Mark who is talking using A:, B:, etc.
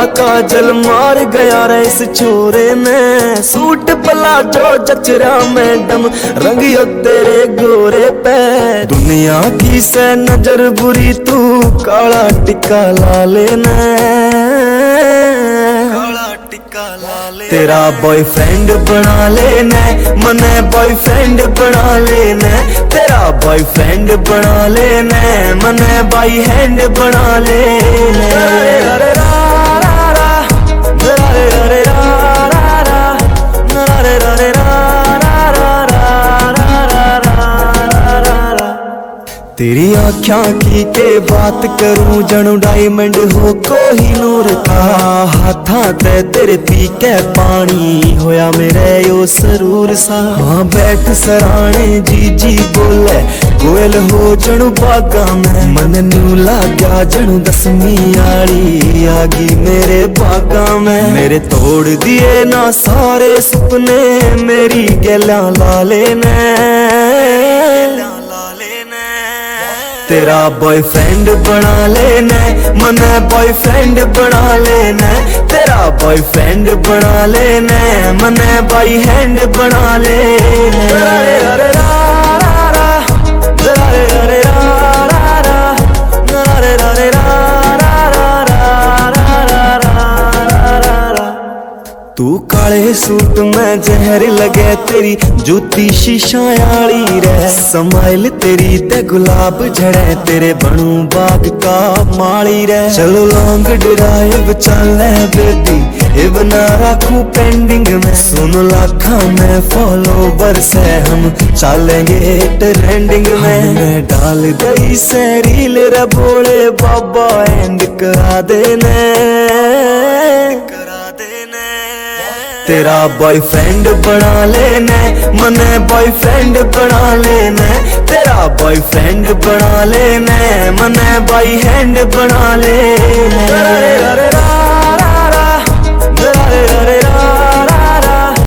A: काजल मार गया रे इस छोरे ने, सूट प्लाजो जचरा मैडम रंगियो तेरे गोरे पे। दुनिया की से नजर बुरी तू काला टिक्का ला लेना, तेरा बॉयफ्रेंड बना लेना, मने बॉयफ्रेंड बना लेना, तेरा बॉयफ्रेंड बना लेना, मने बाई हैंड बना लेना। तेरी आँखों की के बात करूं जनू डायमंड हो कोहिनूर का, हाथा ते तेरे पी के पानी होया मेरे यो सरूर सा। हाँ बैठ सराणे जी जी बोले कोयल हो जनू बागा में, मन नू लाग्या जनू दसवीं आली आगी मेरे बागा में। मेरे तोड़ दिए ना सारे सपने मेरी गैला ला लेना, तेरा बॉयफ्रेंड बना लेना, मने बॉयफ्रेंड बना लेना, तेरा बॉयफ्रेंड बना लेना, मने बाई हैंड बना लेना। तू काले सूट में जहर लगे तेरी जूती शीशा आली रे, समाइल तेरी ते गुलाब झड़े तेरे बनू बाग का माली रे। चलो लॉन्ग ड्राइव चले बेबी ये बना रखूं पेंडिंग में, सुन लाखा में फॉलोवर से हम चलेंगे ट्रेंडिंग में। मैं डाल गई से रील रे बोले बाबा एंड करा देने, तेरा बॉयफ्रेंड बना लेना, मने बॉयफ्रेंड बना लेना, तेरा बॉयफ्रेंड बना लेना, मने बाई हैंड बना लेना।